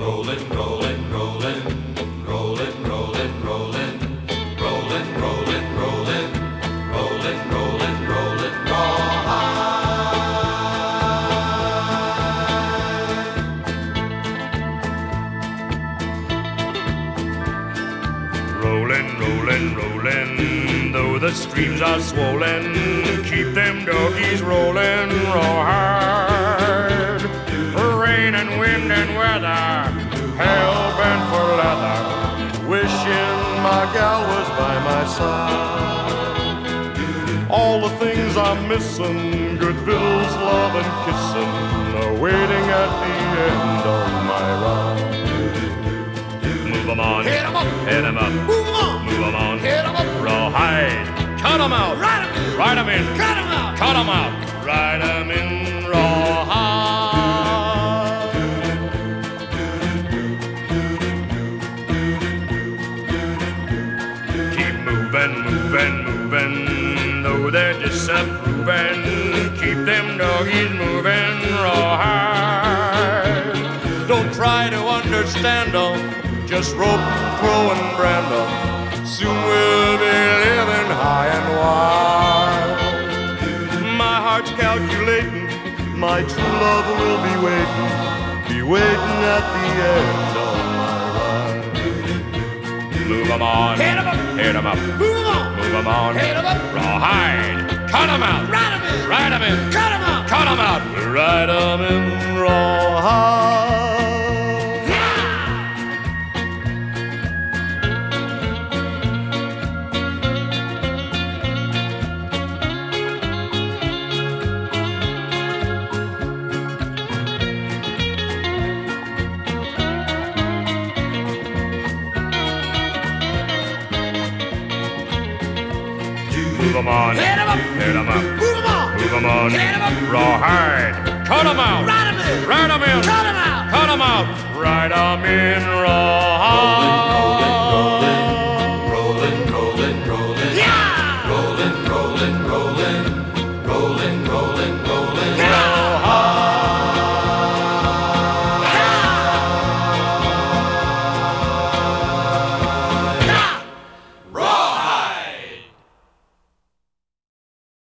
Rollin', rollin', rollin', rollin', rollin', rollin', rollin', rollin', rollin', rollin', rollin', rollin', Rollin', rollin', rollin', though the streams are swollen, keep them doggies rollin' raw hard. Rain and wind and weather, hell bent for leather, wishing my gal was by my side. All the things I'm missing, good victuals, love and kissing, are waiting at the end of my ride. Move 'em on, Hit 'em up, hit 'em up, move 'em on, move 'em on, hit 'em up, rawhide, cut 'em out, ride 'em in, ride 'em in, cut 'em out, cut 'em out, ride 'em in rawhide. Keep moving, moving, moving, though they're disapproving, keep them doggies moving rawhide. Don't try to understand them, just rope, throw, and brand them. Soon we'll be living high and wide. My heart's calculating, my true love will be waiting at the end of my ride. Move 'em on, hit 'em up, hit 'em up, move 'em on, move 'em on, hit 'em up, rawhide, cut 'em out, ride 'em in, ride 'em in, cut 'em out, cut 'em out, ride 'em in rawhide. Move 'em on, hit 'em up, hit 'em up, move 'em on, move 'em on, hit 'em up, rawhide, cut 'em out, ride 'em in, ride 'em in, cut 'em out. cut 'em out, ride 'em in rawhide.